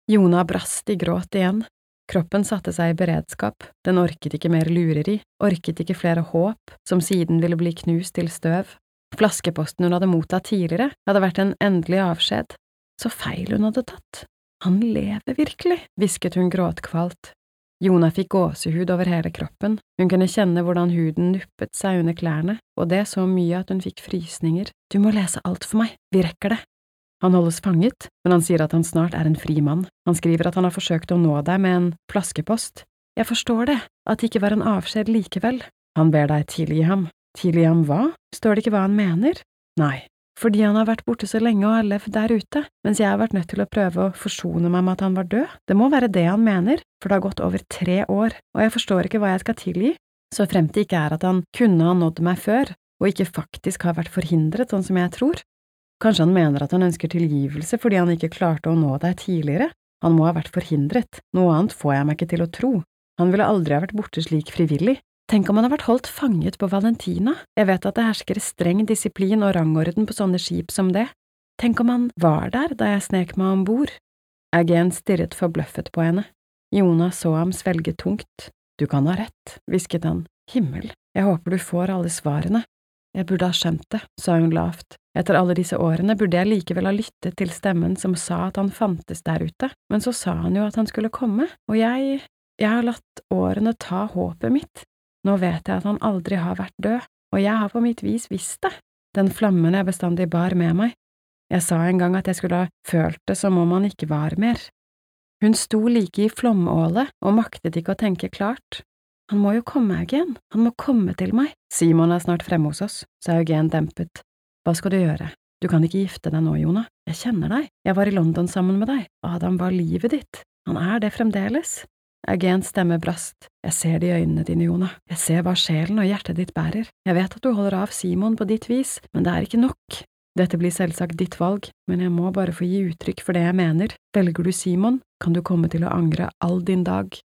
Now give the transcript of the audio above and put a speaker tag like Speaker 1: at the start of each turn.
Speaker 1: Jona brast i gråt igjen. Kroppen satte seg i beredskap, den orket ikke mer lureri, orket ikke flere håp, som siden ville bli knust til støv. Flaskeposten hun hadde mottatt tidligere, hadde vært en endelig avskjed. Så feil hun hadde tatt. Han lever virkelig, hvisket hun gråtkvalt. Jona fikk gåsehud over hele kroppen, hun kunne kjenne hvordan huden nuppet seg under klærne, og det så mye at hun fikk frysninger. Du må lese alt for meg, vi rekker det. Han holdes fanget, men han sier at han snart er en fri mann. Han skriver at han har forsøkt å nå deg med en flaskepost. Jeg forstår det, at det ikke var en avskjed likevel. Han ber deg tilgi ham. Tilgi ham hva? Står det ikke hva han mener? Nei, fordi han har vært borte så lenge og har levd der ute, mens jeg har vært nødt til å prøve å forsone meg med at han var død. Det må være det han mener, for det har gått over 3 år, og jeg forstår ikke hva jeg skal tilgi. Så fremt det ikke er at han kunne ha nådd meg før, og ikke faktisk har vært forhindret sånn som jeg tror. Kanskje han mener at han ønsker tilgivelse fordi han ikke klarte å nå deg tidligere. Han må ha vært forhindret, noe annet får jeg meg ikke til å tro. Han ville aldri ha vært borte slik frivillig. Tenk om han har vært holdt fanget på Valentina. Jeg vet at det hersker streng disiplin og rangorden på sånne skip som det. Tenk om han var der da jeg snek meg ombord. Agen stirret forbløffet på henne. Jona så ham svelge tungt. Du kan ha rett, hvisket han. Himmel, jeg håper du får alle svarene. Jeg burde ha skjønt det, sa hun lavt. Etter alle disse årene burde jeg likevel ha lyttet til stemmen som sa at han fantes der ute, men så sa han jo at han skulle komme, og jeg har latt årene ta håpet mitt. Nå vet jeg at han aldri har vært død, og jeg har på mitt vis visst det, den flammen jeg bestandig bar med meg. Jeg sa en gang at jeg skulle ha følt det som om han ikke var mer. Hun sto like i flomålet og maktet ikke å tenke klart. Han må jo komme, Eugen, han må komme til meg. Simon er snart fremme hos oss, sa Eugen dempet. Hva skal du gjøre? Du kan ikke gifte deg nå, Jona. Jeg kjenner deg. Jeg var i London sammen med deg. Adam var livet ditt. Han er det fremdeles. Eugens stemme brast. Jeg ser det i øynene dine, Jona. Jeg ser hva sjelen og hjertet ditt bærer. Jeg vet at du holder av Simon på ditt vis, men det er ikke nok. Dette blir selvsagt ditt valg, men jeg må bare få gi uttrykk for det jeg mener. Velger du Simon, kan du komme til å angre all din dag.